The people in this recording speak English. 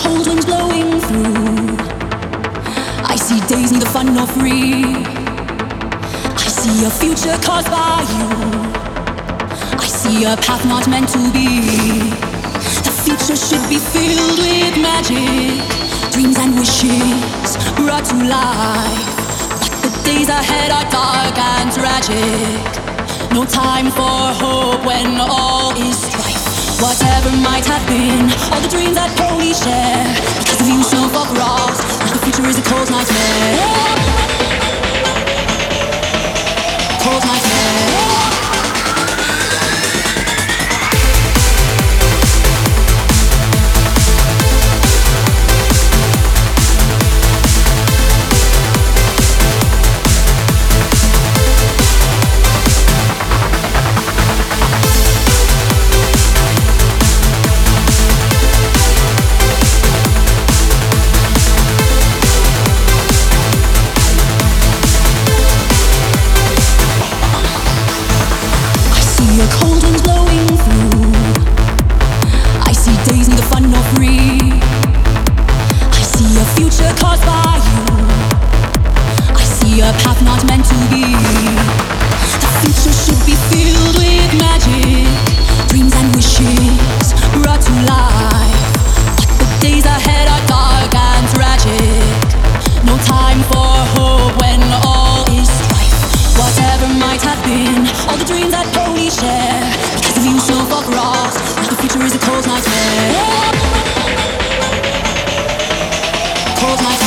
cold winds blowing through. I see days neither fun nor free. I see a future caused by you. I see a path not meant to be. The future should be filled with magic, dreams and wishes brought to life. But the days ahead are dark and tragic. No time for hope when all is strife. Whatever might have been, all the dreams that we share, because of you so far crossed, now the future is a cold nightmare. Cold nightmare. Cold winds blowing through. I see days neither fun nor free. I see a future caused by you. I see a path not meant to be. The future should be filled with magic, dreams and wishes brought to life. But the days ahead are dark and tragic. No time for hope when all is strife. Whatever might have been, all the dreams that we share, because of you so far crossed, now the future is a cold nightmare. Cold nightmare.